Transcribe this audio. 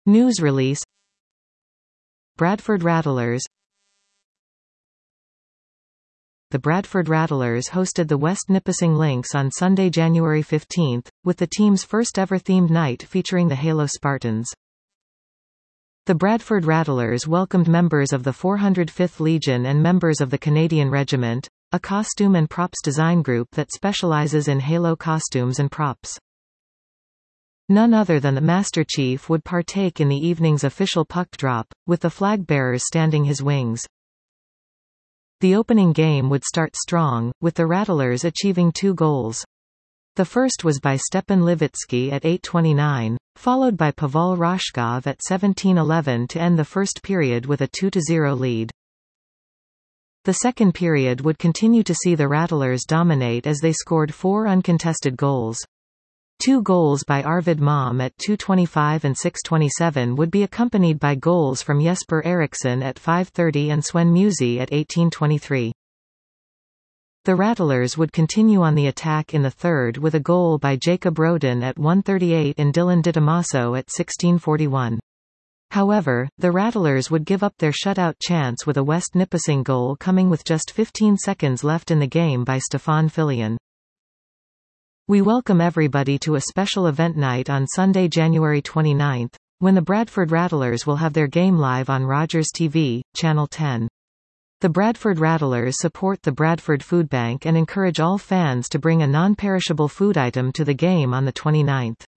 News release. Bradford Rattlers. The Bradford Rattlers hosted the West Nipissing Lynx on Sunday, January 15, with the team's first-ever themed night featuring the Halo Spartans. The Bradford Rattlers welcomed members of the 405th Legion and members of the Canadian Regiment, a costume and props design group that specializes in Halo costumes and props. None other than the Master Chief would partake in the evening's official puck drop, with the flag bearers standing his wings. The opening game would start strong, with the Rattlers achieving 2 goals. The first was by Stepan Levitsky at 8:29, followed by Pavel Rashkov at 17:11 to end the first period with a 2-0 lead. The second period would continue to see the Rattlers dominate as they scored 4 uncontested goals. 2 goals by Arvid Malm at 2:25 and 6:27 would be accompanied by goals from Jesper Eriksson at 5:30 and Sven Musi at 18:23. The Rattlers would continue on the attack in the third with a goal by Jacob Roden at 1:38 and Dylan DiTomaso at 16:41. However, the Rattlers would give up their shutout chance with a West Nipissing goal coming with just 15 seconds left in the game by Stefan Filion. We welcome everybody to a special event night on Sunday, January 29, when the Bradford Rattlers will have their game live on Rogers TV, Channel 10. The Bradford Rattlers support the Bradford Food Bank and encourage all fans to bring a non-perishable food item to the game on the 29th.